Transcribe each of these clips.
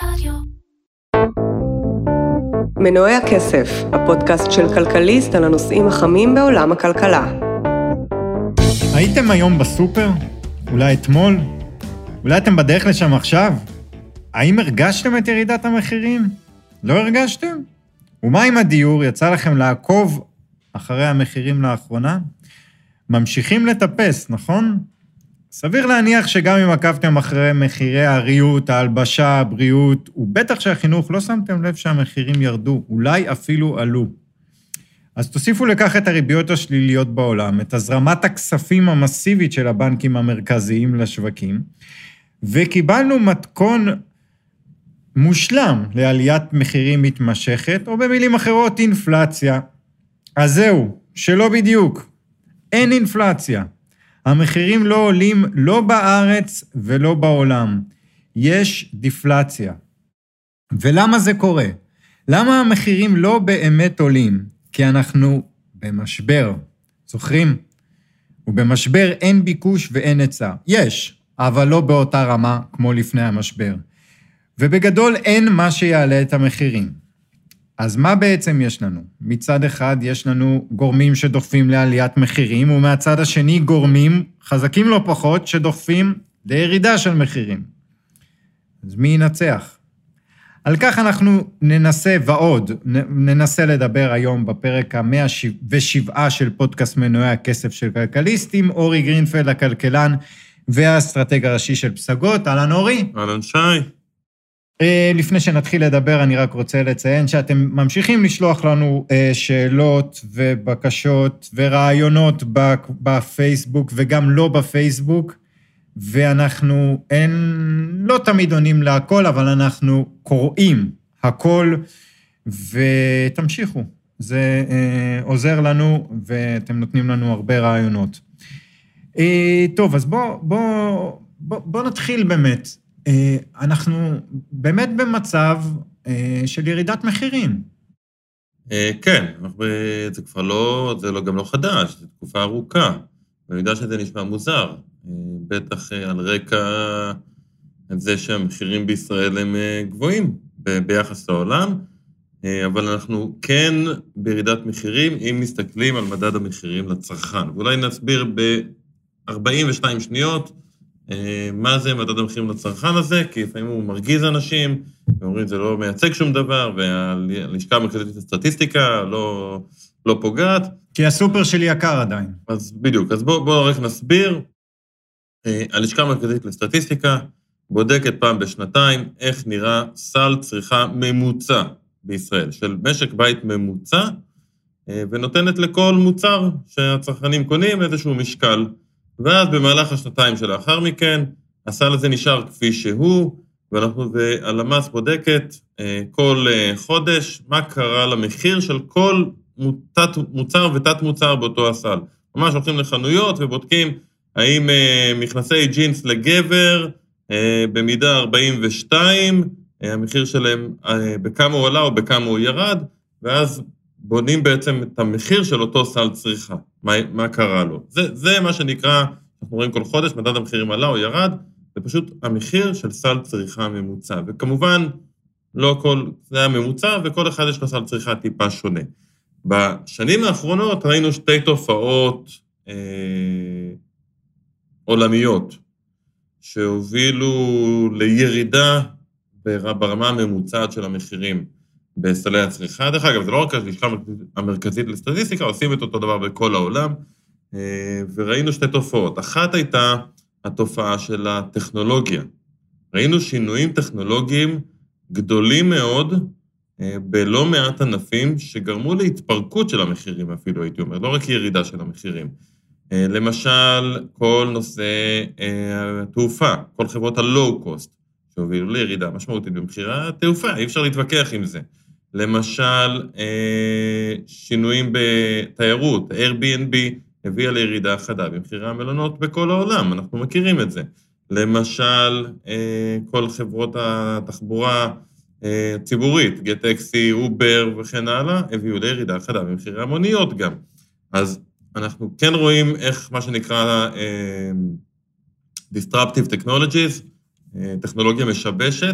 מנועי הכסף, הפודקאסט של כלכליסט על הנושאים החמים בעולם הכלכלה. הייתם היום בסופר? אולי אתמול? אולי אתם בדרך לשם עכשיו? האם הרגשתם את ירידת המחירים? לא הרגשתם? ומה עם הדיור? יצא לכם לעקוב אחרי המחירים לאחרונה? ממשיכים לטפס, נכון? סביר להניח שגם אם עקבתם אחרי מחירי הריהוט, ההלבשה, הבריאות, ובטח שהחינוך לא שמתם לב שהמחירים ירדו, אולי אפילו עלו. אז תוסיפו לכך את הריביות השליליות בעולם, את הזרמת הכספים המסיבית של הבנקים המרכזיים לשווקים, וקיבלנו מתכון מושלם לעליית מחירים מתמשכת, או במילים אחרות אינפלציה. אז זהו, שלא בדיוק. אין אינפלציה. המחירים לא עולים לא בארץ ולא בעולם. יש דיפלציה. ולמה זה קורה? למה המחירים לא באמת עולים? כי אנחנו במשבר. זוכרים? ובמשבר אין ביקוש ואין היצע. יש, אבל לא באותה רמה כמו לפני המשבר. ובגדול אין מה שיעלה את המחירים. אז מה בעצם יש לנו? מצד אחד יש לנו גורמים שדוחפים לעליית מחירים, ומהצד השני גורמים חזקים לא פחות שדוחפים לירידה של מחירים. אז מי ינצח? על כך אנחנו ננסה ועוד, ננסה לדבר היום בפרק ה-107 של פודקאסט מנועי הכסף של כלכליסטים, אורי גרינפלד הכלכלן והאסטרטג הראשי של פסגות. אהלן אורי. אהלן שי. לפני שנתחיל לדבר, אני רק רוצה לציין שאתם ממשיכים לשלוח לנו שאלות ובקשות ורעיונות בפייסבוק וגם לא בפייסבוק, ואנחנו לא תמיד עונים להכל, אבל אנחנו קוראים הכל, ותמשיכו. זה עוזר לנו, ואתם נותנים לנו הרבה רעיונות. טוב, אז בוא נתחיל באמת. אנחנו באמת במצב של ירידת מחירים. כן, זה כבר לא, זה גם לא חדש, זו תקופה ארוכה. אני יודע שזה נשמע מוזר, בטח על רקע זה שהמחירים בישראל הם גבוהים ביחס לעולם, אבל אנחנו כן בירידת מחירים, אם מסתכלים על מדד המחירים לצרכן. ואולי נסביר ב-42 שניות, מה זה מדד המחירים לצרכן הזה, כי לפעמים הוא מרגיז אנשים, ואומרים זה לא מייצג שום דבר, והלשכה המרכזית לסטטיסטיקה לא פוגעת. כי הסופר שלי יקר עדיין. אז בדיוק, אז בואו רק נסביר. הלשכה המרכזית לסטטיסטיקה בודקת פעם בשנתיים איך נראה סל צריכה ממוצע בישראל, של משק בית ממוצע, ונותנת לכל מוצר שהצרכנים קונים איזשהו משקל, ואז במהלך השנתיים שלאחר מכן, הסל הזה נשאר כפי שהוא, ואנחנו והלמ"ס בודקת כל חודש מה קרה למחיר של כל מוצר ותת מוצר באותו הסל. ממש הולכים לחנויות ובודקים האם מכנסי ג'ינס לגבר במידה 42, המחיר שלהם בכמה הוא עלה או בכמה הוא ירד, ואז בונים בעצם את המחיר של אותו סל צריכה, מה קרה לו. זה מה שנקרא, אנחנו רואים כל חודש, מדד המחירים עלה או ירד, זה פשוט המחיר של סל צריכה ממוצע. וכמובן, לא כל, זה הממוצע, וכל אחד יש לו סל צריכה טיפה שונה. בשנים האחרונות ראינו שתי תופעות עולמיות, שהובילו לירידה ברמה הממוצעת של המחירים בסלי הצריכה. דרך אגב, זה לא רק הלשכה המרכזית לסטטיסטיקה, עושים את אותו דבר בכל העולם, וראינו שתי תופעות. אחת הייתה התופעה של הטכנולוגיה. ראינו שינויים טכנולוגיים גדולים מאוד, בלא מעט ענפים שגרמו להתפרקות של המחירים אפילו, הייתי אומר, לא רק ירידה של המחירים. למשל, כל נושא התעופה, כל חברות הלואו-קוסט, שהובילו לירידה משמעותית במחירי התעופה, אי אפשר להתווכח עם זה. למשל, שינויים בתיירות, Airbnb הביאה לירידה חדה במחירי המלונות בכל העולם, אנחנו מכירים את זה. למשל, כל חברות התחבורה ציבורית, גט-טקסי, אובר וכן הלאה, הביאו לירידה חדה במחירי המוניות גם. אז אנחנו כן רואים איך מה שנקרא Disruptive Technologies, טכנולוגיה משבשת,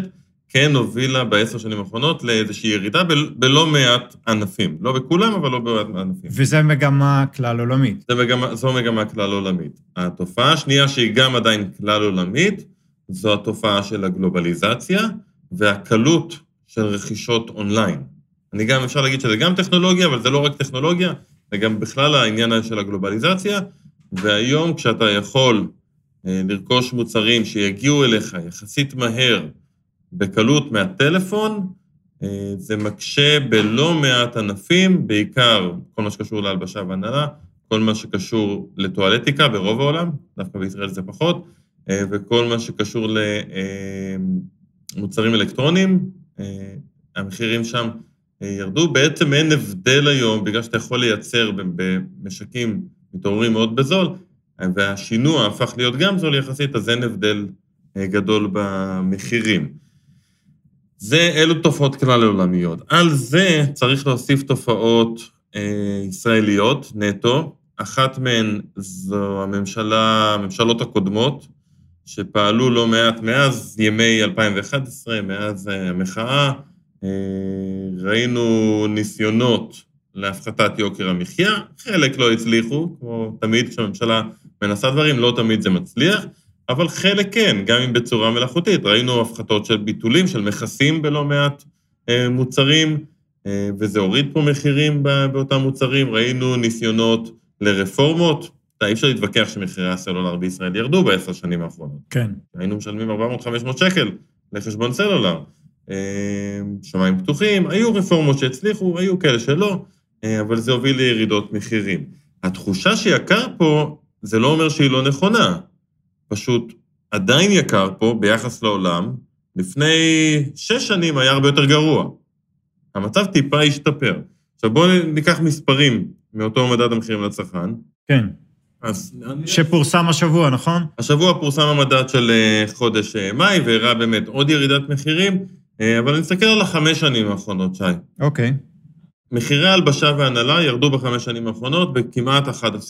כן הובילה ב10 שנים האחרונות לאיזושהי ירידה בלא מעט ענפים. לא בכולם, אבל לא במעט ענפים. וזה מגמה כלל עולמית. זו מגמה כלל עולמית. התופעה השנייה שהיא גם עדיין כלל עולמית, זו התופעה של הגלובליזציה, והקלות של רכישות אונליין. אני גם אפשר להגיד שזה גם טכנולוגיה, אבל זה לא רק טכנולוגיה, זה גם בכלל העניין של הגלובליזציה, והיום כשאתה יכול לרכוש מוצרים שיגיעו אליך יחסית מהר, בקלות מהטלפון, זה מקשה בלא מעט ענפים, בעיקר כל מה שקשור להלבשה והנהלה, כל מה שקשור לטואלטיקה ברוב העולם, דווקא בישראל זה פחות, וכל מה שקשור למוצרים אלקטרוניים, המחירים שם ירדו. בעצם אין הבדל היום, בגלל שאתה יכול לייצר במשקים מתעוררים מאוד בזול, והשינוע הפך להיות גם זול יחסית, אז אין הבדל גדול במחירים. אלו תופעות כלל עולמיות. על זה צריך להוסיף תופעות ישראליות, נטו. אחת מהן זו הממשלות הקודמות, שפעלו לא מעט מאז ימי 2011, מאז המחאה. ראינו ניסיונות להפחתת יוקר המחיה, חלק לא הצליחו, כמו תמיד כשהממשלה מנסה דברים, לא תמיד זה מצליח, אבל חלק כן, גם אם בצורה מלאכותית. ראינו הפחתות של ביטולים, של מכסים בלא מעט מוצרים, וזה הוריד פה מחירים באותם מוצרים. ראינו ניסיונות לרפורמות, אי אפשר להתווכח שמחירי הסלולר בישראל ירדו ב10 שנים האחרונות. כן. היינו משלמים 400-500 שקל לחשבון סלולר. שמיים פתוחים, היו רפורמות שהצליחו, היו כאלה שלא, אבל זה הוביל לירידות מחירים. התחושה שיקר פה, זה לא אומר שהיא לא נכונה, פשוט עדיין יקר פה ביחס לעולם, לפני 6 שנים היה הרבה יותר גרוע. המצב טיפה השתפר. עכשיו בואו ניקח מספרים מאותו מדד המחירים לצרכן. כן. שפורסם השבוע, נכון? השבוע פורסם המדד של חודש מאי, והראה באמת עוד ירידת מחירים, אבל אני אסתכל על 5 שנים האחרונות, שי. אוקיי. מחירי הלבשה והנהלה ירדו ב5 שנים האחרונות בכמעט 11%,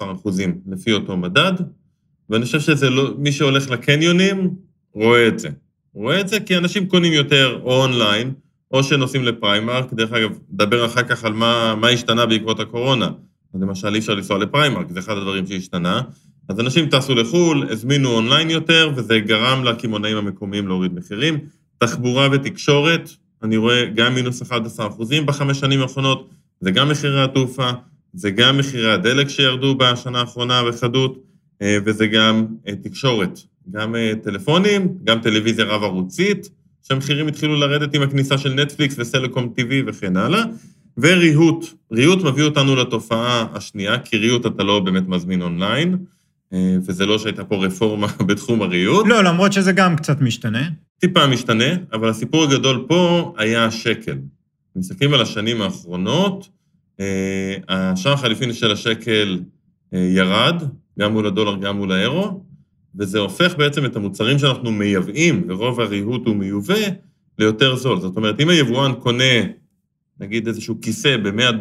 לפי אותו מדד, ואני חושב שזה לא, מי שהולך לקניונים רואה את זה. רואה את זה כי אנשים קונים יותר או אונליין, או שנוסעים לפריימרק. דרך אגב, נדבר אחר כך על מה השתנה בעקבות הקורונה. למשל, אי אפשר לנסוע לפריימרק, זה אחד הדברים שהשתנה. אז אנשים טסו לחול, הזמינו אונליין יותר, וזה גרם לקמעונאים המקומיים להוריד מחירים. תחבורה ותקשורת, אני רואה גם מינוס 11% ב5 שנים האחרונות, זה גם מחירי התעופה, זה גם מחירי הדלק שירדו בשנה האחרונה בחדות, וזה גם תקשורת, גם טלפונים, גם טלוויזיה רב ערוצית, שהמחירים התחילו לרדת עם הכניסה של נטפליקס וסלקום TV וכן הלאה, וריהוט. ריהוט מביא אותנו לתופעה השנייה, כי ריהוט אתה לא באמת מזמין אונליין, וזה לא שהייתה פה רפורמה בתחום הריהוט. לא, למרות שזה גם קצת משתנה. טיפה משתנה, אבל הסיפור הגדול פה היה השקל. מסתכלים על השנים האחרונות, השער החליפין של השקל ירד, גם מול הדולר, גם מול האירו, וזה הופך בעצם את המוצרים שאנחנו מייבאים, ורוב הריהוט הוא מיובא, ליותר זול. זאת אומרת, אם היבואן קונה, נגיד איזשהו כיסא ב$100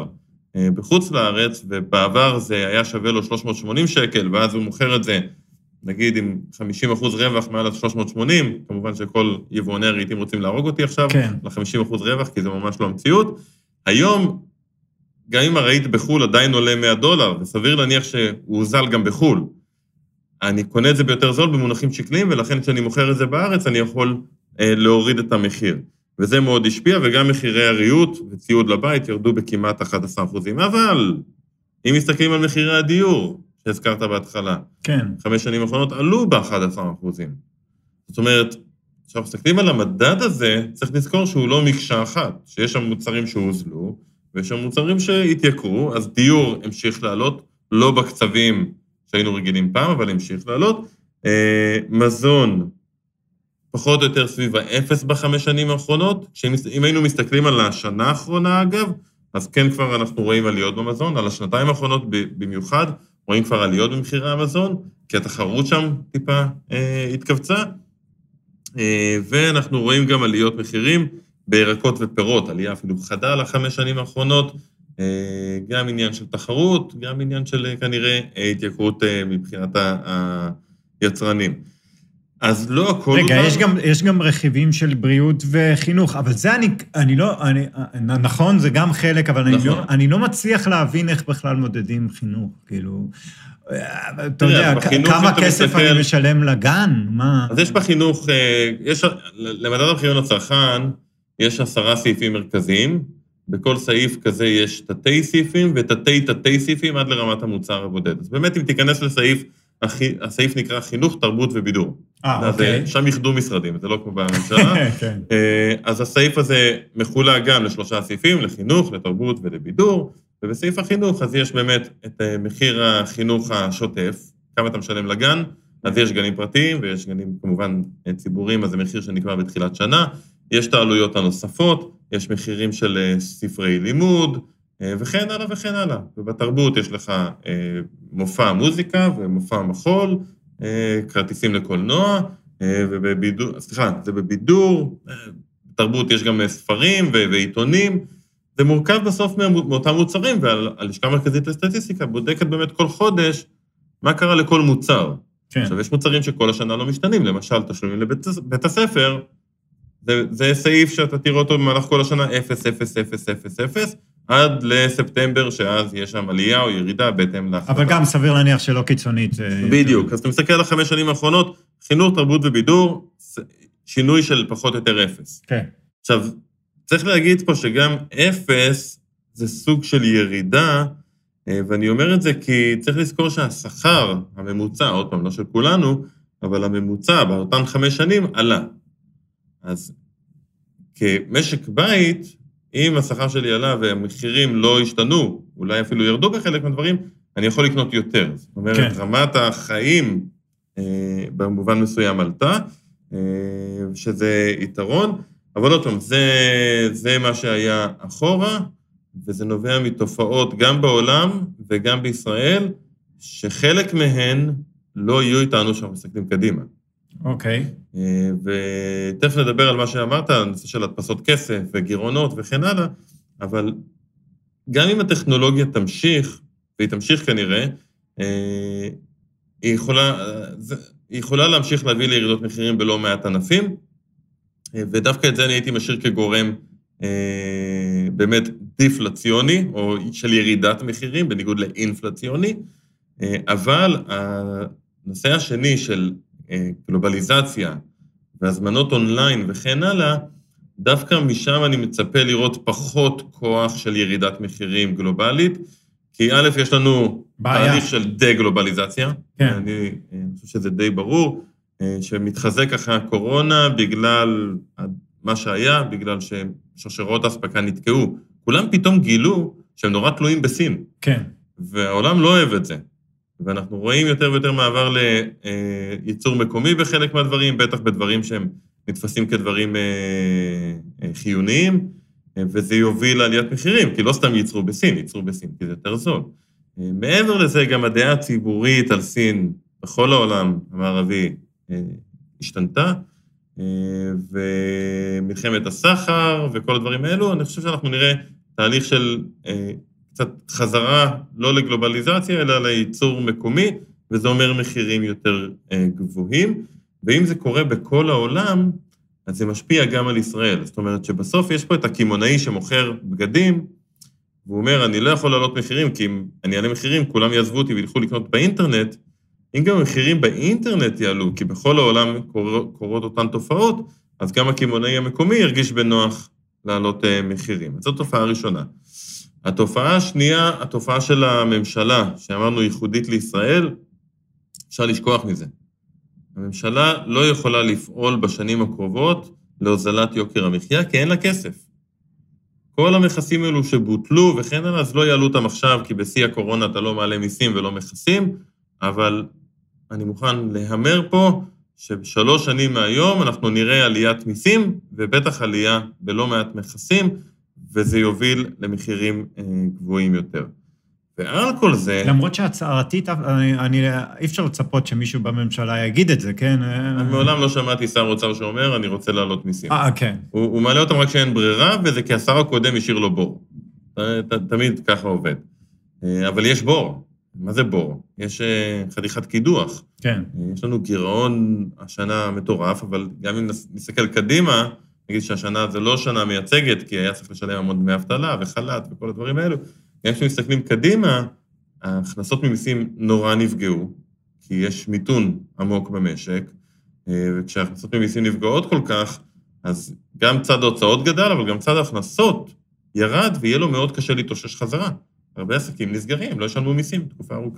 בחוץ לארץ, ובעבר זה היה שווה לו 380 שקל, ואז הוא מוכר את זה, נגיד עם 50% רווח מעל 380, כמובן שכל יבואני הרהיטים רוצים להרוג אותי עכשיו, כן. ל-50% רווח, כי זה ממש לא המציאות. היום, גם אם הרהיט בחול עדיין עולה $100, וסביר להניח שהוא הוזל גם בחול, אני קונה את זה ביותר זול במונחים שקליים, ולכן כשאני מוכר את זה בארץ, אני יכול להוריד את המחיר. וזה מאוד השפיע, וגם מחירי הריהוט וציוד לבית ירדו בכמעט 11%. אבל, אם מסתכלים על מחירי הדיור, שהזכרת בהתחלה, כן. 5 שנים האחרונות עלו ב11%. זאת אומרת, עכשיו מסתכלים על המדד הזה, צריך לזכור שהוא לא מקשה אחת, שיש שם מוצרים שהוזלו, ויש שם מוצרים שהתייקרו, אז דיור המשיך לעלות, לא בקצבים שהיינו רגילים פעם, אבל המשיך לעלות. מזון, פחות או יותר סביב האפס ב5 שנים האחרונות, אם היינו מסתכלים על השנה האחרונה אגב, אז כן כבר אנחנו רואים עליות במזון, על השנתיים האחרונות במיוחד, רואים כבר עליות במחירי המזון, כי התחרות שם טיפה התכווצה, ואנחנו רואים גם עליות מחירים בירקות ופירות, עלייה אפילו חדה ל5 שנים האחרונות, גם עניין של תחרות, גם עניין של כנראה התייקרות מבחינת היצרנים. אז לא הכל... רגע, יש גם רכיבים של בריאות וחינוך, אבל זה אני לא, נכון, זה גם חלק, אבל אני לא מצליח להבין איך בכלל מודדים חינוך, כאילו, אתה יודע, כמה כסף אני משלם לגן, מה? אז יש בחינוך, למדד המחירים לצרכן, יש 10 סעיפים מרכזיים, בכל סעיף כזה יש תתי סעיפים ותתי סעיפים עד לרמת המוצר הבודד. אז באמת אם תיכנס לסעיף, הסעיף נקרא חינוך, תרבות ובידור. אוקיי. שם יחדו משרדים, זה לא כמו בממשלה. אז הסעיף הזה מחולק גם ל3 סעיפים, לחינוך, לתרבות ולבידור, ובסעיף החינוך אז יש באמת את מחיר החינוך השוטף, כמה אתה משלם לגן, אז יש גנים פרטיים ויש גנים כמובן ציבוריים, אז זה מחיר שנקבע בתחילת שנה, יש את העלויות הנוספות, יש מחירים של ספרי לימוד, וכן הלאה וכן הלאה. ובתרבות יש לך מופע מוזיקה ומופע מחול, כרטיסים לקולנוע, ובבידור, סליחה, זה בבידור, בתרבות יש גם ספרים ועיתונים, זה מורכב בסוף מאותם מוצרים, והלשכה המרכזית לסטטיסטיקה בודקת באמת כל חודש מה קרה לכל מוצר. כן. עכשיו, יש מוצרים שכל השנה לא משתנים, למשל, תשלומים לבית הספר, זה סעיף שאתה תראה אותו במהלך כל השנה 0, 0, 0, 0, 0, עד לספטמבר, שאז יש שם עלייה או ירידה בהתאם להחלטה. אבל גם סביר להניח שלא קיצונית. בדיוק, אז אתה מסתכל על 5 שנים האחרונות, חינוך, תרבות ובידור, שינוי של פחות או יותר 0. כן. עכשיו, צריך להגיד פה שגם 0 זה סוג של ירידה, ואני אומר את זה כי צריך לזכור שהשכר הממוצע, עוד פעם, לא של כולנו, אבל הממוצע באותן 5 שנים עלה. אז כמשק בית, אם השכר שלי עלה והמחירים לא השתנו, אולי אפילו ירדו בחלק מהדברים, אני יכול לקנות יותר. זאת אומרת, כן. רמת החיים במובן מסוים עלתה, שזה יתרון, אבל עוד פעם, זה מה שהיה אחורה, וזה נובע מתופעות גם בעולם וגם בישראל, שחלק מהן לא יהיו איתנו שאנחנו מסתכלים קדימה. אוקיי. ותכף נדבר על מה שאמרת, הנושא של הדפסות כסף וגירעונות וכן הלאה, אבל גם אם הטכנולוגיה תמשיך, והיא תמשיך כנראה, היא יכולה להמשיך להביא לירידות מחירים בלא מעט ענפים, ודווקא את זה אני הייתי משאיר כגורם באמת דיפלציוני, או של ירידת מחירים, בניגוד לאינפלציוני, אבל הנושא השני של גלובליזציה והזמנות אונליין וכן הלאה, דווקא משם אני מצפה לראות פחות כוח של ירידת מחירים גלובלית, כי א', יש לנו תהליך של דה-גלובליזציה, כן. אני חושב שזה די ברור, שמתחזק אחרי הקורונה בגלל מה שהיה, בגלל ששרשרות האספקה נתקעו. כולם פתאום גילו שהם נורא תלויים בסין. כן. והעולם לא אוהב את זה. ואנחנו רואים יותר ויותר מעבר לייצור מקומי בחלק מהדברים, בטח בדברים שהם נתפסים כדברים חיוניים, וזה יוביל לעליית מחירים, כי לא סתם ייצרו בסין, כי זה יותר זול. מעבר לזה, גם הדעה הציבורית על סין בכל העולם המערבי השתנתה, ומלחמת הסחר וכל הדברים האלו, אני חושב שאנחנו נראה תהליך של קצת חזרה, לא לגלובליזציה, אלא לייצור מקומי, וזה אומר מחירים יותר גבוהים, ואם זה קורה בכל העולם, אז זה משפיע גם על ישראל. זאת אומרת שבסוף יש פה את הקימונאי שמוכר בגדים, והוא אומר, אני לא יכול לעלות מחירים, כי אם אני אעלה מחירים, כולם יעזבו אותי וילכו לקנות באינטרנט, אם גם המחירים באינטרנט יעלו, כי בכל העולם קורות אותן תופעות, אז גם הקימונאי המקומי ירגיש בנוח לעלות מחירים. אז זאת תופעה ראשונה. התופעה השנייה, התופעה של הממשלה, שאמרנו ייחודית לישראל, אפשר לשכוח מזה. הממשלה לא יכולה לפעול בשנים הקרובות להוזלת יוקר המחיה, כי אין לה כסף. כל המכסים האלו שבוטלו וכן הלאה, אז לא יעלו אותם עכשיו, כי בשיא הקורונה אתה לא מעלה מיסים ולא מכסים, אבל אני מוכן להמר פה שב3 שנים מהיום אנחנו נראה עליית מיסים, ובטח עלייה בלא מעט מכסים, וזה יוביל למחירים גבוהים יותר. ועל כל זה... למרות שהצערתית, אי אפשר לצפות שמישהו בממשלה יגיד את זה, כן? אני מעולם לא שמעתי שר אוצר שאומר, אני רוצה לעלות מיסים. כן. הוא מעלה אותם רק שאין ברירה, וזה כי השר הקודם השאיר לו בור. תמיד ככה עובד. אבל יש בור. מה זה בור? יש חתיכת קידוח. כן. יש לנו גירעון השנה מטורף, אבל גם אם נסתכל קדימה, נגיד שהשנה זה לא שנה מייצגת, כי היה צריך לשלם המון דמי אבטלה וחל"ת וכל הדברים האלו. גם כשמסתכלים קדימה, ההכנסות ממיסים נורא נפגעו, כי יש מיתון עמוק במשק, וכשההכנסות ממיסים נפגעות כל כך, אז גם צד ההוצאות גדל, אבל גם צד ההכנסות ירד, ויהיה לו מאוד קשה להתאושש חזרה. הרבה עסקים נסגרים, לא ישלמו מיסים תקופה ארוכה.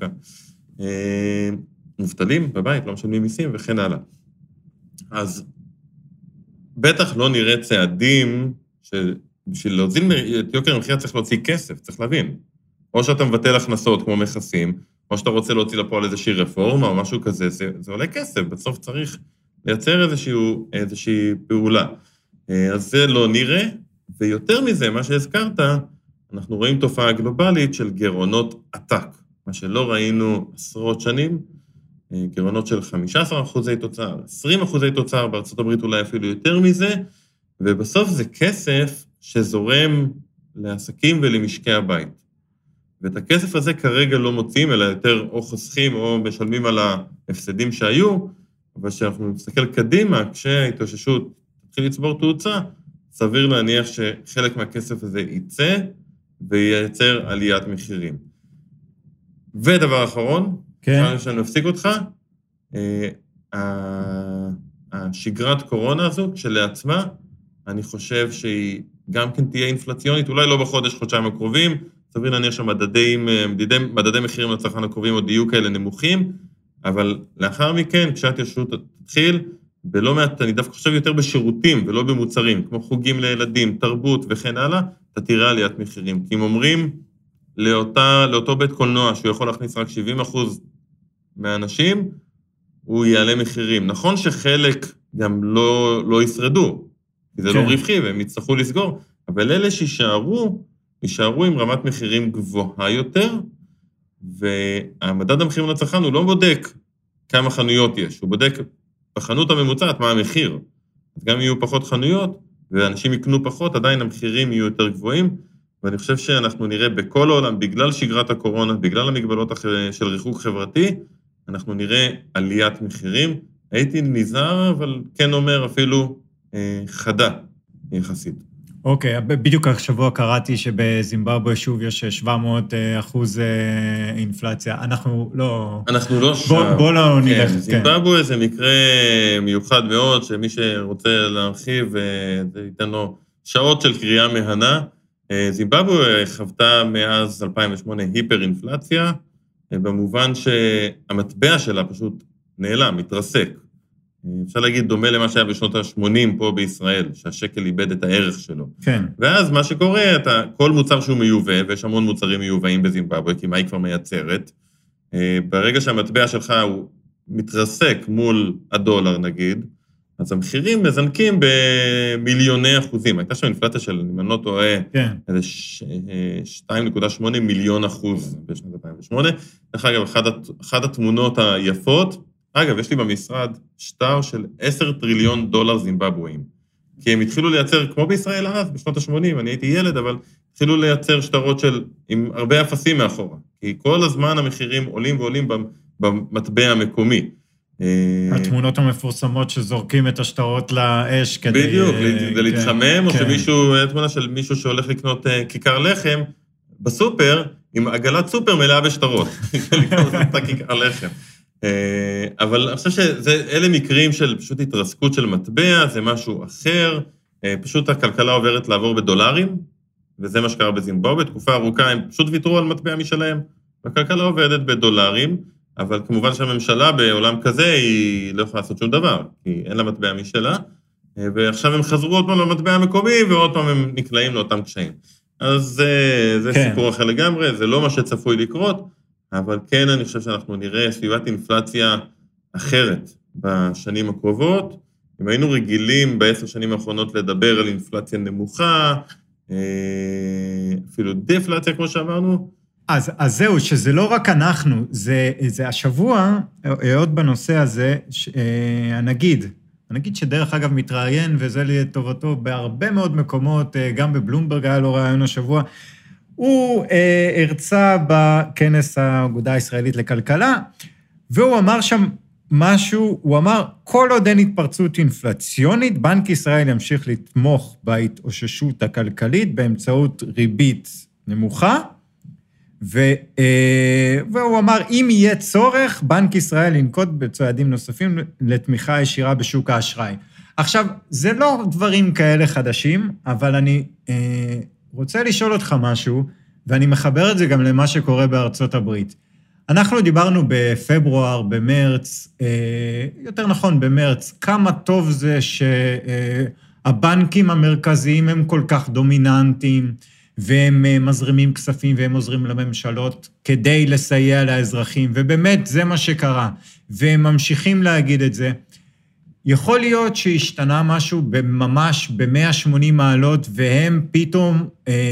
מובטלים בבית, לא משלמים מיסים וכן הלאה. אז בטח לא נראה צעדים שבשביל להוזיל את יוקר המחיה צריך להוציא כסף, צריך להבין. או שאתה מבטל הכנסות כמו מכסים, או שאתה רוצה להוציא לפועל איזושהי רפורמה או משהו כזה, זה עולה כסף, בסוף צריך לייצר איזושהי פעולה. אז זה לא נראה, ויותר מזה, מה שהזכרת, אנחנו רואים תופעה גלובלית של גירעונות עתק, מה שלא ראינו עשרות שנים, גירעונות של 15% תוצר, 20% תוצר, בארצות הברית אולי אפילו יותר מזה, ובסוף זה כסף שזורם לעסקים ולמשקי הבית. ואת הכסף הזה כרגע לא מוצאים, אלא יותר או חוסכים או משלמים על ההפסדים שהיו, אבל כשאנחנו נסתכל קדימה, כשההתאוששות תתחיל לצבור תאוצה, סביר להניח שחלק מהכסף הזה יצא, וייצר עליית מחירים. ודבר אחרון, כן. שאני מפסיק אותך, השגרת קורונה הזו, כשלעצמה, אני חושב שהיא גם כן תהיה אינפלציונית, אולי לא בחודש, חודשיים הקרובים, סביר להניח שמדדי מחירים לצרכן הקרובים עוד יהיו כאלה נמוכים, אבל לאחר מכן, כשההתאוששות תתחיל, בלא מעט, אני דווקא חושב יותר בשירותים ולא במוצרים, כמו חוגים לילדים, תרבות וכן הלאה, אתה תראה עליית מחירים. כי אם אומרים לאותו בית קולנוע שהוא יכול להכניס רק 70% מהאנשים, הוא יעלה מחירים. נכון שחלק גם לא ישרדו, כי זה לא רווחי והם יצטרכו לסגור, אבל אלה יישארו עם רמת מחירים גבוהה יותר, והמדד המחירים לצרכן הוא לא בודק כמה חנויות יש, הוא בודק בחנות הממוצעת מה המחיר. אז גם יהיו פחות חנויות, ואנשים יקנו פחות, עדיין המחירים יהיו יותר גבוהים, ואני חושב שאנחנו נראה בכל העולם, בגלל שגרת הקורונה, בגלל המגבלות של ריחוק חברתי, אנחנו נראה עליית מחירים. הייתי נזהר, אבל כן אומר אפילו חדה יחסית. אוקיי, בדיוק השבוע קראתי שבזימבבואה שוב יש 700% אינפלציה. אנחנו לא שם. בוא לא נלך. זימבבואה זה מקרה מיוחד מאוד, שמי שרוצה להרחיב, זה ייתן לו שעות של קריאה מהנה. זימבבואה חוותה מאז 2008 היפר-אינפלציה, במובן שהמטבע שלה פשוט נעלם, מתרסק. אפשר להגיד דומה למה שהיה בשנות ה-80 פה בישראל, שהשקל איבד את הערך שלו. כן. ואז מה שקורה, כל מוצר שהוא מיובא, ויש המון מוצרים מיובאים בזימבבואה, כי מה היא כבר מייצרת, ברגע שהמטבע שלך הוא מתרסק מול הדולר נגיד, אז המחירים מזנקים במיליוני אחוזים. הייתה שם אינפלציה של, אני לא טועה, איזה 2.8 מיליון אחוז בשנת 2008. דרך אגב, אחת התמונות היפות, אגב, יש לי במשרד שטר של 10 טריליון דולר זימבבואיים. כי הם התחילו לייצר, כמו בישראל אז, בשנות ה-80, אני הייתי ילד, אבל התחילו לייצר שטרות עם הרבה אפסים מאחורה. כי כל הזמן המחירים עולים ועולים במטבע המקומי. התמונות המפורסמות שזורקים את השטרות לאש כדי... בדיוק, זה להתחמם, או שמישהו, תמונה של מישהו שהולך לקנות כיכר לחם, בסופר, עם עגלת סופר מלאה בשטרות. לקנות את כיכר לחם. אבל אני חושב שאלה מקרים של פשוט התרסקות של מטבע, זה משהו אחר, פשוט הכלכלה עוברת לעבור בדולרים, וזה מה שקרה בזימבבואה, תקופה ארוכה הם פשוט ויתרו על מטבע משלהם, והכלכלה עובדת בדולרים, אבל כמובן שהממשלה בעולם כזה היא לא יכולה לעשות שום דבר, כי אין לה מטבע משלה, ועכשיו הם חזרו עוד פעם למטבע המקומי, ועוד פעם הם נקלעים לאותם קשיים. אז זה סיפור אחר לגמרי, זה לא מה שצפוי לקרות, אבל כן אני חושב שאנחנו נראה סביבת אינפלציה אחרת בשנים הקרובות. אם היינו רגילים ב10 שנים האחרונות לדבר על אינפלציה נמוכה, אפילו דפלציה כמו שאמרנו. אז זהו, שזה לא רק אנחנו, זה השבוע, עוד בנושא הזה, הנגיד שדרך אגב מתראיין, וזה לטובתו בהרבה מאוד מקומות, גם בבלומברג היה לו רעיון השבוע, הוא הרצה בכנס האגודה הישראלית לכלכלה, והוא אמר שם משהו, הוא אמר, כל עוד אין התפרצות אינפלציונית, בנק ישראל ימשיך לתמוך בהתאוששות הכלכלית באמצעות ריבית נמוכה, והוא אמר, אם יהיה צורך, בנק ישראל ינקוט בצעדים נוספים לתמיכה ישירה בשוק האשראי. עכשיו, זה לא דברים כאלה חדשים, אבל אני רוצה לשאול אותך משהו, ואני מחבר את זה גם למה שקורה בארצות הברית. אנחנו דיברנו בפברואר, במרץ, יותר נכון במרץ, כמה טוב זה שהבנקים המרכזיים הם כל כך דומיננטיים, והם מזרימים כספים והם עוזרים לממשלות כדי לסייע לאזרחים, ובאמת זה מה שקרה, והם ממשיכים להגיד את זה. יכול להיות שהשתנה משהו ממש ב-180 מעלות, והם פתאום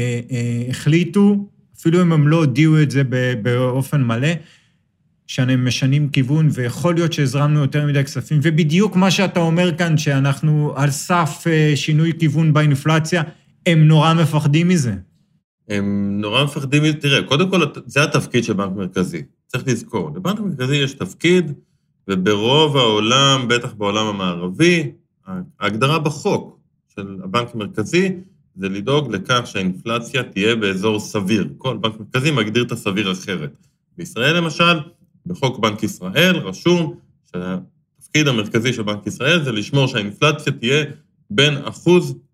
החליטו, אפילו אם הם לא הודיעו את זה באופן מלא, שהם משנים כיוון, ויכול להיות שהזרמנו יותר מדי כספים, ובדיוק מה שאתה אומר כאן, שאנחנו על סף שינוי כיוון באינפלציה, הם נורא מפחדים מזה. הם נורא מפחדים מזה, תראה, קודם כל זה התפקיד של בנק מרכזי, צריך לזכור, לבנק מרכזי יש תפקיד, וברוב העולם, בטח בעולם המערבי, ההגדרה בחוק של הבנק המרכזי, זה לדאוג לכך שהאינפלציה תהיה באזור סביר. כל בנק מרכזי מגדיר את הסביר אחרת. בישראל למשל, בחוק בנק ישראל רשום שהתפקיד המרכזי של בנק ישראל זה לשמור שהאינפלציה תהיה בין 1%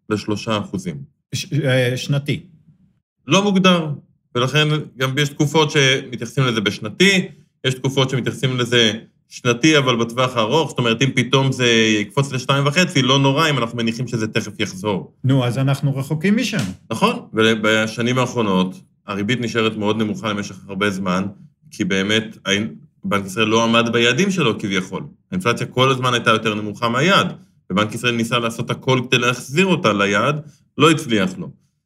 ל3%. שנתי. לא מוגדר, ולכן גם יש תקופות שמתייחסים לזה בשנתי, יש תקופות שמתייחסים לזה שנתי, אבל בטווח הארוך, זאת אומרת, אם פתאום זה יקפוץ ל2.5, לא נורא אם אנחנו מניחים שזה תכף יחזור. נו, אז אנחנו רחוקים משם. נכון, ובשנים האחרונות, הריבית נשארת מאוד נמוכה למשך הרבה זמן, כי באמת, בנק ישראל לא עמד ביעדים שלו כביכול. האינפלציה כל הזמן הייתה יותר נמוכה מהיעד, ובנק ישראל ניסה לעשות הכל כדי להחזיר אותה ליעד, לא הצליח לו.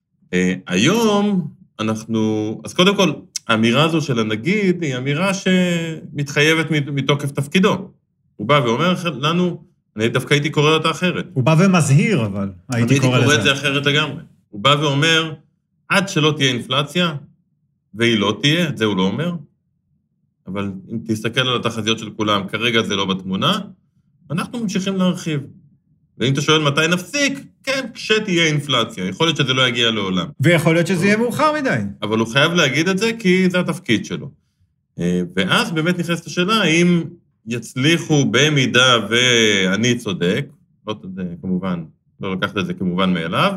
היום אז קודם כל, האמירה הזו של הנגיד היא אמירה שמתחייבת מתוקף תפקידו. הוא בא ואומר לנו, אני דווקא הייתי קורא אותה אחרת. הוא בא ומזהיר, אבל הייתי קורא את זה אחרת לגמרי. הוא בא ואומר, עד שלא תהיה אינפלציה, והיא לא תהיה, את זה הוא לא אומר, אבל אם תסתכל על התחזיות של כולם, כרגע זה לא בתמונה, אנחנו ממשיכים להרחיב. ואם אתה שואל מתי נפסיק, כן, כשתהיה אינפלציה. יכול להיות שזה לא יגיע לעולם. ויכול להיות שזה יהיה מאוחר מדי. אבל הוא חייב להגיד את זה, כי זה התפקיד שלו. ואז באמת נכנסת השאלה, האם יצליחו במידה ואני צודק, כמובן, לא לקחת את זה כמובן מאליו,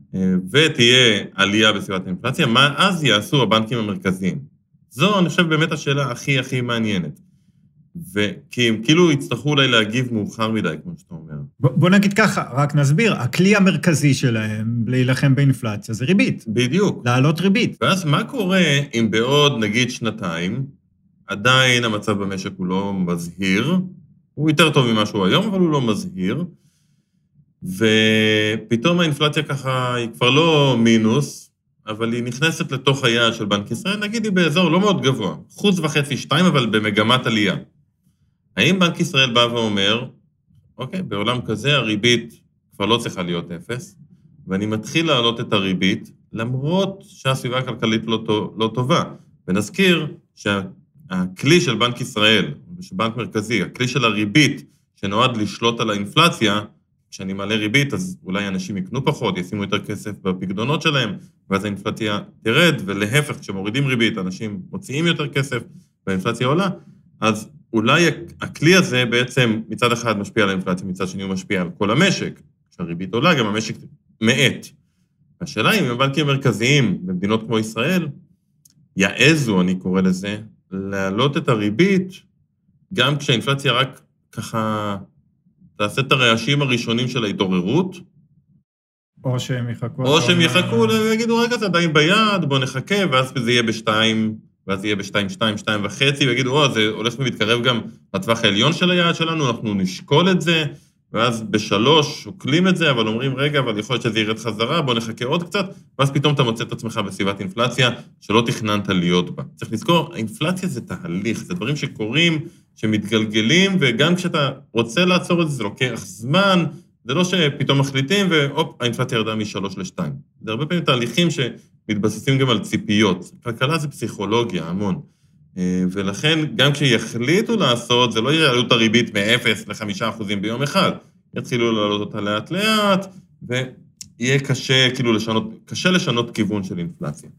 ותהיה עלייה בסביבת האינפלציה, מה אז יעשו הבנקים המרכזיים? זו, אני חושב, באמת השאלה הכי מעניינת. וכי הם כאילו יצטרכו אולי להגיב מאוחר מדי, כמו שאתה אומר. בוא נגיד ככה, רק נסביר, הכלי המרכזי שלהם להילחם באינפלציה זה ריבית. בדיוק. לעלות ריבית. ואז מה קורה אם בעוד נגיד שנתיים, עדיין המצב במשק הוא לא מזהיר, הוא יותר טוב ממה שהוא היום, אבל הוא לא מזהיר, ופתאום האינפלציה ככה היא כבר לא מינוס, אבל היא נכנסת לתוך היעד של בנק ישראל, נגיד היא באזור לא מאוד גבוה, 1.5-2, אבל במגמת עלייה. האם בנק ישראל בא ואומר, אוקיי, בעולם כזה הריבית כבר לא צריכה להיות 0, ואני מתחיל להעלות את הריבית, למרות שהסביבה הכלכלית לא טובה. ונזכיר שהכלי של בנק ישראל, של בנק מרכזי, הכלי של הריבית, שנועד לשלוט על האינפלציה, כשאני מעלה ריבית, אז אולי אנשים יקנו פחות, ישימו יותר כסף בפקדונות שלהם, ואז האינפלציה תרד, ולהפך, כשמורידים ריבית, אנשים מוציאים יותר כסף, והאינפלציה עולה, אז אולי הכלי הזה בעצם מצד אחד משפיע על האינפלציה, מצד שני הוא משפיע על כל המשק. כשהריבית עולה, גם המשק מעט. השאלה היא, אם הבנקים המרכזיים במדינות כמו ישראל, יעזו, אני קורא לזה, להעלות את הריבית, גם כשהאינפלציה רק ככה תעשה את הרעשים הראשונים של ההתעוררות, או שהם יחכו. או שהם יחכו ויגידו, רגע, זה עדיין ביד, בוא נחכה, ואז זה יהיה ב2, ואז יהיה ב2.2, 2.5, ויגידו, זה הולך ומתקרב גם לטווח העליון של היעד שלנו, אנחנו נשקול את זה, ואז ב3 שוקלים את זה, אבל אומרים, רגע, אבל יכול להיות שזה ירד חזרה, בוא נחכה עוד קצת, ואז פתאום אתה מוצא את עצמך בסביבת אינפלציה, שלא תכננת להיות בה. צריך לזכור, האינפלציה זה תהליך, זה דברים שקורים, שמתגלגלים, וגם כשאתה רוצה לעצור את זה, זה לוקח זמן, זה לא שפתאום מחליטים, והופ, האינפלציה ירדה מ3 ל2. זה הרבה פעמים תהליכים מתבססים גם על ציפיות. כלכלה זה פסיכולוגיה, המון. ולכן, גם כשיחליטו לעשות, זה לא יעלו את הריבית מ-0 ל-5% ביום אחד. יתחילו לעלות אותה לאט-לאט, ויהיה קשה, כאילו, קשה לשנות כיוון של אינפלציה.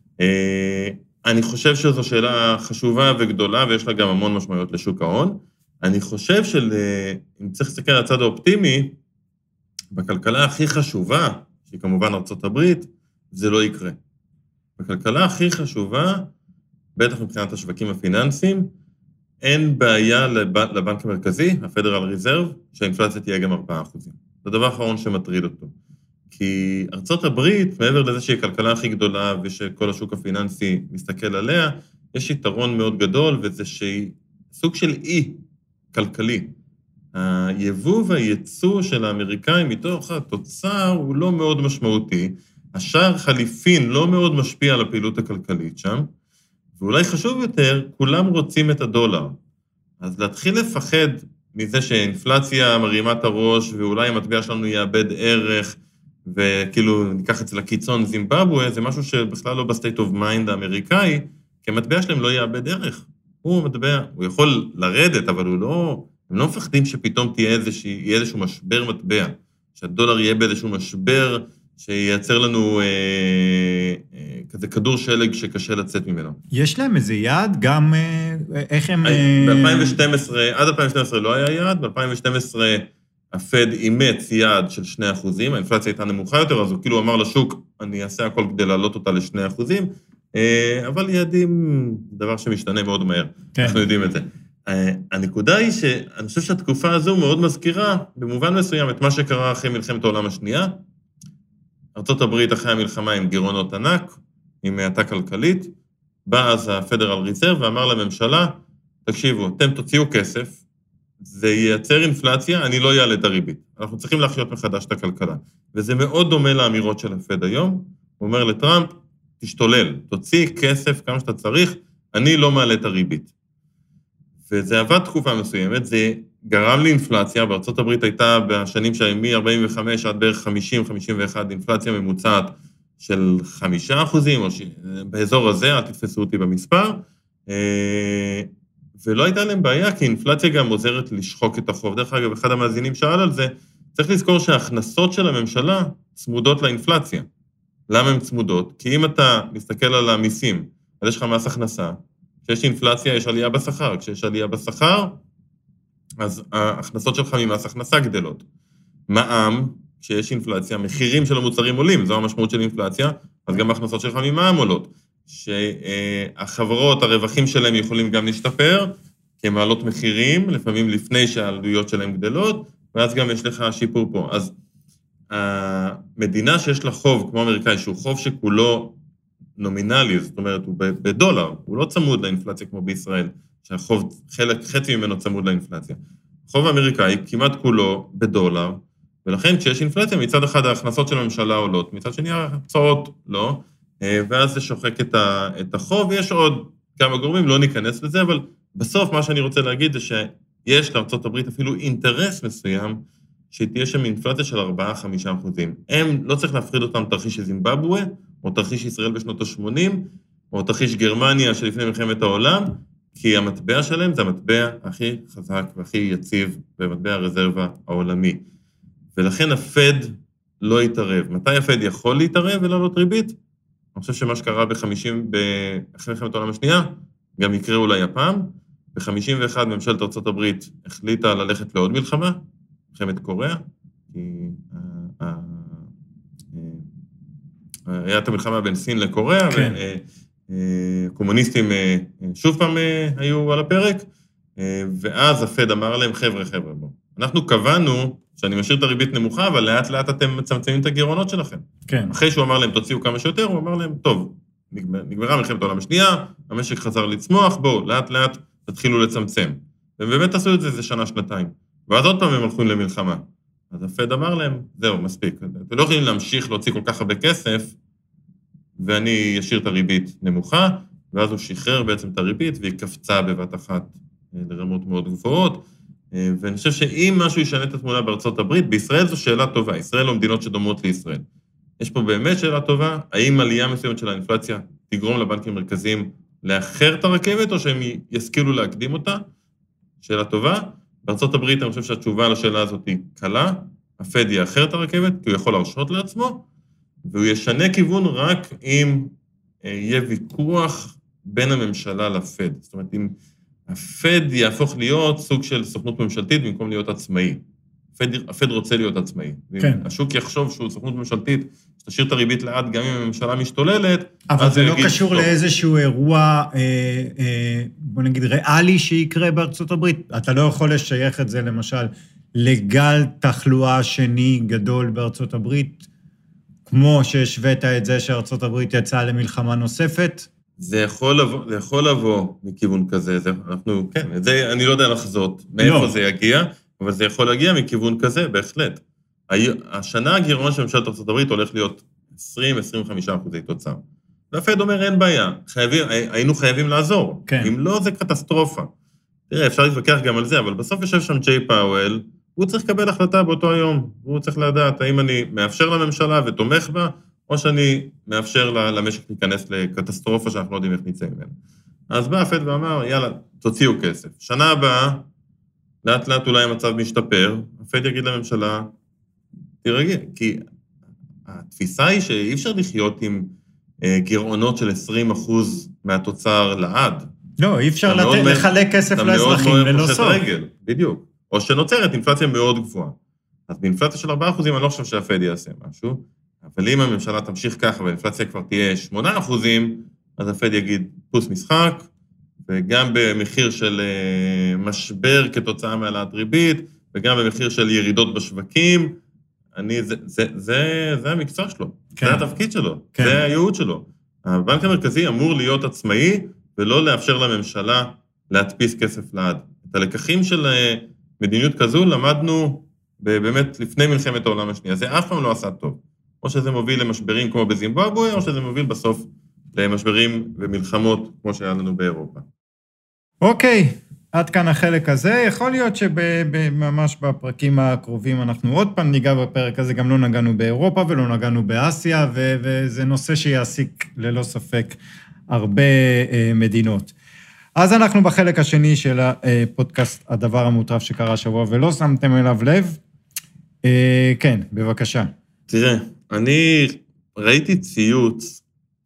אני חושב שזו שאלה חשובה וגדולה, ויש לה גם המון משמעויות לשוק ההון. אני חושב אם צריך להסתכל על הצד האופטימי, בכלכלה הכי חשובה, שהיא כמובן ארצות הברית, זה לא יקרה. בכלכלה הכי חשובה, בטח מבחינת השווקים הפיננסיים, אין בעיה לבנק המרכזי, הפדרל ריזרב, שהאינפלציה תהיה גם 4%. זה הדבר האחרון שמטריד אותו. כי ארצות הברית, מעבר לזה שהיא הכלכלה הכי גדולה, ושכל השוק הפיננסי מסתכל עליה, יש יתרון מאוד גדול, וזה שהיא סוג של אי כלכלי. היבוא והייצוא של האמריקאים מתוך התוצר הוא לא מאוד משמעותי, השער חליפין לא מאוד משפיע על הפעילות הכלכלית שם, ואולי חשוב יותר, כולם רוצים את הדולר. אז להתחיל לפחד מזה שאינפלציה מרימה את הראש, ואולי המטבע שלנו יאבד ערך, וכאילו ניקח אצל הקיצון זימבבואה, זה משהו שבכלל לא בסטייט אוף מיינד האמריקאי, כי המטבע שלהם לא יאבד ערך. הוא מטבע, הוא יכול לרדת, אבל הם לא מפחדים שפתאום יהיה איזשהו משבר מטבע, שהדולר יהיה באיזשהו משבר, שייצר לנו כזה כדור שלג שקשה לצאת ממנו. יש להם איזה יעד? גם איך הם... ב-2012, עד 2012 לא היה יעד, ב-2012 הפד אימץ יעד של 2%, האינפלציה הייתה נמוכה יותר, אז הוא כאילו אמר לשוק, אני אעשה הכל כדי להעלות אותה ל2%, אבל יעדים, דבר שמשתנה מאוד מהר, אנחנו יודעים את זה. הנקודה היא שאני חושב שהתקופה הזו מאוד מזכירה, במובן מסוים, את מה שקרה אחרי מלחמת העולם השנייה, ארצות הברית אחרי המלחמה עם גירעונות ענק, עם האטה כלכלית, בא אז הפדרל ריזרב ואמר לממשלה, תקשיבו, אתם תוציאו כסף, זה ייצר אינפלציה, אני לא אעלה את הריבית. אנחנו צריכים להחיות מחדש את הכלכלה. וזה מאוד דומה לאמירות של הפד היום, הוא אומר לטראמפ, תשתולל, תוציא כסף כמה שאתה צריך, אני לא מעלה את הריבית. וזה עבד תקופה מסוימת, זה גרם לאינפלציה, בארצות הברית הייתה בשנים מ-45 עד בערך 50-51 אינפלציה ממוצעת של 5%, או באזור הזה, אל תתפסו אותי במספר, ולא הייתה להם בעיה, כי אינפלציה גם עוזרת לשחוק את החוב. דרך אגב, אחד המאזינים שאל על זה, צריך לזכור שההכנסות של הממשלה צמודות לאינפלציה. למה הן צמודות? כי אם אתה מסתכל על המיסים, אז יש לך מס הכנסה, כשיש אינפלציה יש עלייה בשכר, כשיש עלייה בשכר, אז ההכנסות שלך ממס הכנסה גדלות. מע"מ, כשיש אינפלציה, מחירים של המוצרים עולים, זו המשמעות של אינפלציה, אז גם ההכנסות שלך ממע"מ עולות. שהחברות, הרווחים שלהם יכולים גם להשתפר, כי הם מעלות מחירים, לפעמים לפני שהעלויות שלהם גדלות, ואז גם יש לך שיפור פה. אז המדינה שיש לה חוב, כמו אמריקאי, שהוא חוב שכולו נומינלי, זאת אומרת, הוא בדולר, הוא לא צמוד לאינפלציה כמו בישראל, שהחוב, חצי ממנו צמוד לאינפלציה. חוב האמריקאי כמעט כולו בדולר, ולכן כשיש אינפלציה, מצד אחד ההכנסות של הממשלה עולות, מצד שני ההצעות לא, ואז זה שוחק את החוב, ויש עוד כמה גורמים, לא ניכנס לזה, אבל בסוף מה שאני רוצה להגיד זה שיש לארצות הברית אפילו אינטרס מסוים, שתהיה שם אינפלציה של 4-5%. הם, לא צריך להפחיד אותם תרחיש זימבבואה, או תרחיש ישראל בשנות ה-80, או תרחיש גרמניה שלפני מלחמת העולם, כי המטבע שלהם זה המטבע הכי חזק והכי יציב, במטבע הרזרבה העולמי. ולכן הפד לא יתערב. מתי הפד יכול להתערב ולעלות ריבית? אני חושב שמה שקרה אחרי מלחמת העולם השנייה, גם יקרה אולי הפעם. ב-51 ממשלת ארצות הברית החליטה ללכת לעוד מלחמה, מלחמת קוריאה, כי היה את המלחמה בין סין לקוריאה, כן. וקומוניסטים שוב פעם היו על הפרק, ואז הפד אמר להם, חבר'ה, בוא. אנחנו קבענו שאני משאיר את הריבית נמוכה, אבל לאט לאט אתם מצמצמים את הגירעונות שלכם. כן. אחרי שהוא אמר להם, תוציאו כמה שיותר, הוא אמר להם, טוב, נגמרה מלחמת העולם השנייה, המשק חזר לצמוח, בואו, לאט לאט תתחילו לצמצם. והם באמת עשו את זה, זה שנה-שנתיים. ואז עוד פעם הם הלכו למלחמה. אז הפד אמר להם, זהו, מספיק. אתם לא יכולים להמשיך להוציא כל כך הרבה כסף, ואני אשאיר את הריבית נמוכה, ואז הוא שחרר בעצם את הריבית, והיא קפצה בבת אחת לרמות מאוד גבוהות, ואני חושב שאם משהו ישנה את התמונה בארצות הברית, בישראל זו שאלה טובה, ישראל לא מדינות שדומות לישראל. יש פה באמת שאלה טובה, האם עלייה מסוימת של האינפלציה תגרום לבנקים מרכזיים לאחר את הרכבת, או שהם ישכילו להקדים אותה? שאלה טובה. בארצות הברית אני חושב שהתשובה לשאלה הזאת היא קלה, הפד יאחר את הרכבת, כי הוא יכול להרשות לעצמו, והוא ישנה כיוון רק אם יהיה ויכוח בין הממשלה לפד. זאת אומרת, אם הפד יהפוך להיות סוג של סוכנות ממשלתית במקום להיות עצמאי. הפד רוצה להיות עצמאי. כן. השוק יחשוב שהוא סוכנות ממשלתית, שתשאיר את הריבית לאט גם אם הממשלה משתוללת. אבל זה לא קשור לאיזשהו אירוע, בוא נגיד, ריאלי שיקרה בארצות הברית. אתה לא יכול לשייך את זה, למשל, לגל תחלואה שני גדול בארצות הברית, כמו שהשווית את זה שארצות הברית יצאה למלחמה נוספת. זה יכול לבוא מכיוון כזה. כן, את זה אני לא יודע לחזות מאיפה זה יגיע, אבל זה יכול להגיע מכיוון כזה, בהחלט. השנה הגירעון של ממשלת ארצות הברית הולך להיות 20-25% תוצר. והפד אומר, אין בעיה, היינו חייבים לעזור. כן. אם לא, זה קטסטרופה. תראה, אפשר להתווכח גם על זה, אבל בסוף יושב שם ג'יי פאוול, הוא צריך לקבל החלטה באותו היום, הוא צריך לדעת האם אני מאפשר לממשלה ותומך בה, או שאני מאפשר למשק להיכנס לקטסטרופה שאנחנו לא יודעים איך נצא ממנו. אז בא הפד ואמר, יאללה, תוציאו כסף. שנה הבאה, לאט לאט אולי המצב משתפר, הפד יגיד לממשלה, תירגע, כי התפיסה היא שאי אפשר לחיות עם גירעונות של 20% מהתוצר לעד. לא, אי אפשר לחלק כסף לאזרחים ללא סוף. בדיוק. או שנוצרת אינפלציה מאוד גבוהה. אז באינפלציה של 4% אני לא חושב שהפד יעשה משהו, אבל אם הממשלה תמשיך ככה והאינפלציה כבר תהיה 8%, אז הפד יגיד פוס משחק, וגם במחיר של משבר כתוצאה מהעלאת ריבית, וגם במחיר של ירידות בשווקים, זה המקצוע שלו, זה התפקיד שלו, זה הייעוד שלו. הבנק המרכזי אמור להיות עצמאי, ולא לאפשר לממשלה להדפיס כסף לעד. את הלקחים של מדיניות כזו למדנו באמת לפני מלחמת העולם השנייה, זה אף פעם לא עשה טוב. או שזה מוביל למשברים כמו בזימבבואה, או שזה מוביל בסוף למשברים ומלחמות כמו שהיה לנו באירופה. אוקיי, עד כאן החלק הזה. יכול להיות שממש בפרקים הקרובים אנחנו עוד פעם ניגע בפרק הזה, גם לא נגענו באירופה ולא נגענו באסיה, וזה נושא שיעסיק ללא ספק הרבה מדינות. אז אנחנו בחלק השני של הפודקאסט, הדבר המוטרף שקרה השבוע, ולא שמתם אליו לב. כן, בבקשה. תראה, אני ראיתי ציוץ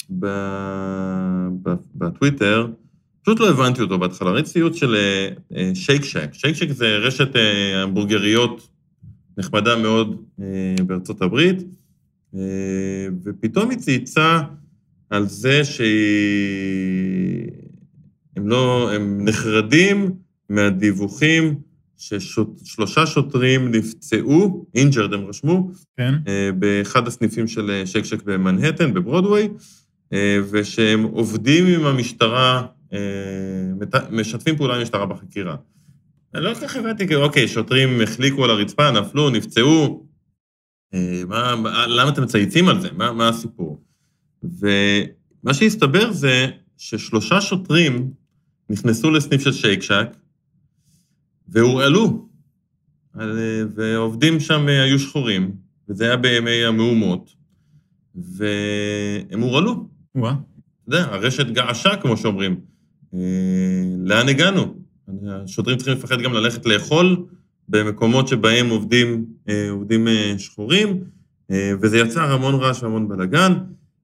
בטוויטר, פשוט לא הבנתי אותו בהתחלה, ראיתי ציוץ של שייק שק. שייק שק זה רשת המבורגריות נחמדה מאוד בארצות הברית, ופתאום היא צייצה על זה הם נחרדים מהדיווחים ש3 שוטרים נפצעו, אינג'רד הם רשמו, כן. באחד הסניפים של שייק שק במנהטן, בברודווי, ושהם עובדים עם המשטרה, משתפים פעולה עם המשטרה בחקירה. אני לא כך הבאתי, אוקיי, שוטרים החליקו על הרצפה, נפלו, נפצעו, למה אתם מצייצים על זה? מה הסיפור? ומה שהסתבר זה ש3 שוטרים נכנסו לסניף של שייק שק, והורעלו, ועובדים שם היו שחורים, וזה היה בימי המהומות, והם הורעלו. וואה. אתה יודע, הרשת געשה, כמו שאומרים. לאן הגענו? השוטרים צריכים לפחד גם ללכת לאכול, במקומות שבהם עובדים שחורים, וזה יצר המון רעש והמון בלגן.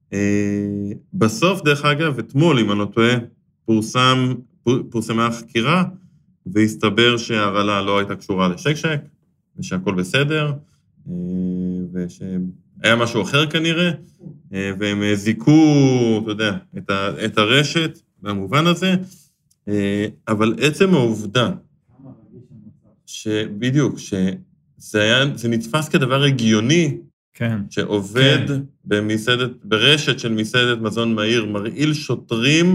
בסוף, דרך אגב, אתמול, אם אני לא טועה, פורסמה החקירה, והסתבר שההרעלה לא הייתה קשורה לשייק שק, ושהכל בסדר, ושהיה משהו אחר כנראה, והם זיקו, אתה יודע, את הרשת במובן הזה, אבל עצם העובדה, שבדיוק, שזה נתפס כדבר הגיוני, כן. שעובד ברשת של מסעדת מזון מהיר, מרעיל שוטרים,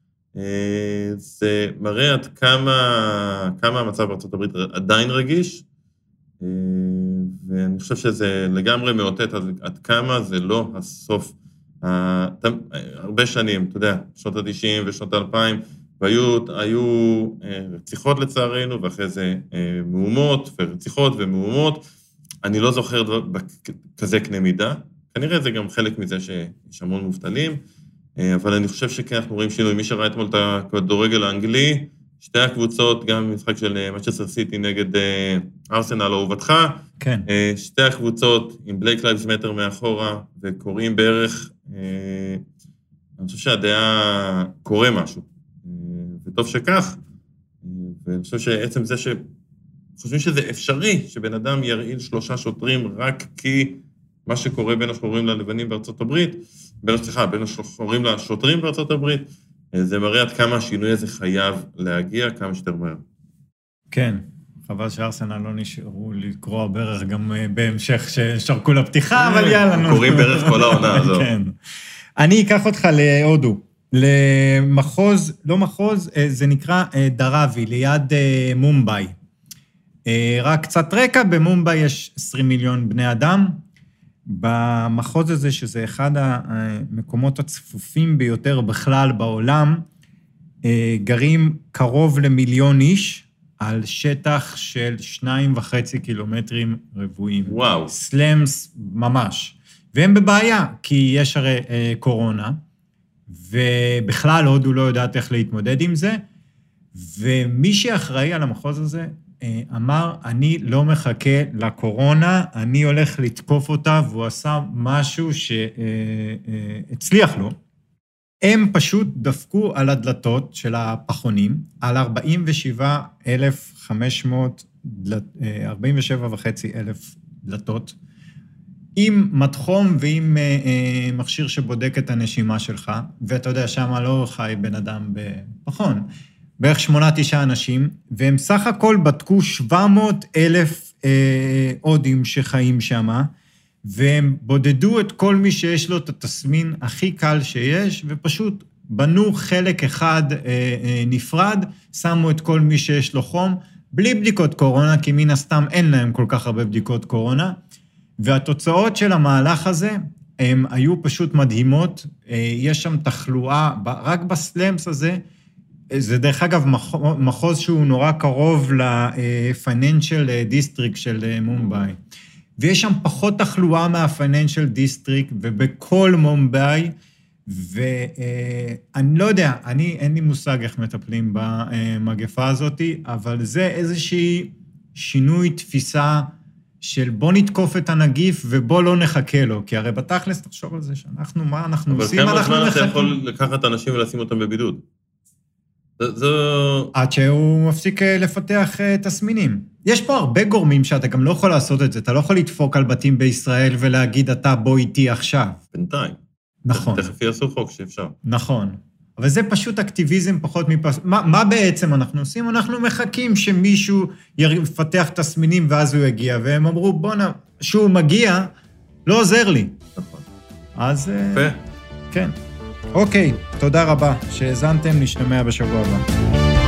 זה מראה עד כמה המצב בארצות הברית עדיין רגיש, ואני חושב שזה לגמרי מאותת עד כמה זה לא הסוף. הרבה שנים, אתה יודע, שנות ה-90 ושנות ה-2000, והיו רציחות לצערנו, ואחרי זה מהומות ורציחות ומהומות. אני לא זוכר כזה קנה מידה, כנראה זה גם חלק מזה שיש המון מובטלים, אבל אני חושב שכן אנחנו רואים שינוי. מי שראה אתמול את הכדורגל האנגלי, שתי הקבוצות, גם במשחק של מנצ'סטר סיטי נגד ארסנל אהובתך, כן. שתי הקבוצות עם בלייק לייבס מטר מאחורה, וקוראים בערך, אני חושב שהדעה קורה משהו, וטוב שכך, ואני חושב שעצם זה חושבים שזה אפשרי, שבן אדם ירעיל 3 שוטרים רק כי מה שקורה בין השחורים ללבנים בארצות הברית, בין השחורים לשוטרים בארצות הברית, זה מראה עד כמה השינוי הזה חייב להגיע כמה שיותר מהר. כן, חבל שארסנל לא נשארו לקרוא ברך גם בהמשך ששרקו לפתיחה, אבל יאללה. קוראים ברך כל העונה הזו. כן. אני אקח אותך להודו, למחוז, לא מחוז, זה נקרא דראבי, ליד מומביי. רק קצת רקע, במומביי יש 20 מיליון בני אדם, במחוז הזה, שזה אחד המקומות הצפופים ביותר בכלל בעולם, גרים קרוב ל1,000,000 איש, על שטח של 2.5 קילומטרים רבועים. וואו. סלאמס ממש. והם בבעיה, כי יש הרי קורונה, ובכלל הודו לא יודעת איך להתמודד עם זה, ומי שאחראי על המחוז הזה, אמר, אני לא מחכה לקורונה, אני הולך לתקוף אותה, והוא עשה משהו שהצליח לו. הם פשוט דפקו על הדלתות של הפחונים, על 47,500 דלתות, עם מתחום ועם מכשיר שבודק את הנשימה שלך, ואתה יודע, שם לא חי בן אדם בפחון, בערך 8-9 אנשים, והם סך הכל בדקו 700,000 הודים שחיים שם, והם בודדו את כל מי שיש לו את התסמין הכי קל שיש, ופשוט בנו חלק אחד נפרד, שמו את כל מי שיש לו חום, בלי בדיקות קורונה, כי מן הסתם אין להם כל כך הרבה בדיקות קורונה, והתוצאות של המהלך הזה, הם היו פשוט מדהימות, יש שם תחלואה, רק בסלאמס הזה, זה דרך אגב מחוז שהוא נורא קרוב ל-Financial District של מומביי, ויש שם פחות תחלואה מה-Financial District, ובכל מומביי, ואני לא יודע, אין לי מושג איך מטפלים במגפה הזאת, אבל זה איזושהי שינוי תפיסה של בוא נתקוף את הנגיף ובוא לא נחכה לו, כי הרי בתכלס תחשוב על זה שאנחנו, מה אנחנו עושים, אנחנו נחכים. אבל כמה זמן אתה יכול לקחת אנשים ולשים אותם בבידוד? עד שהוא מפסיק לפתח תסמינים. יש פה הרבה גורמים שאתה גם לא יכול לעשות את זה, אתה לא יכול לדפוק על בתים בישראל ולהגיד, אתה בוא איתי עכשיו. בינתיים. נכון. תכף יעשו חוק שאפשר. נכון. אבל זה פשוט אקטיביזם פחות מה בעצם אנחנו עושים? אנחנו מחכים שמישהו יפתח תסמינים ואז הוא יגיע, והם אמרו, בוא'נה, שהוא מגיע, לא עוזר לי. נכון. אז... יפה. כן. אוקיי, תודה רבה שהאזנתם, נשתמע בשבוע הבא.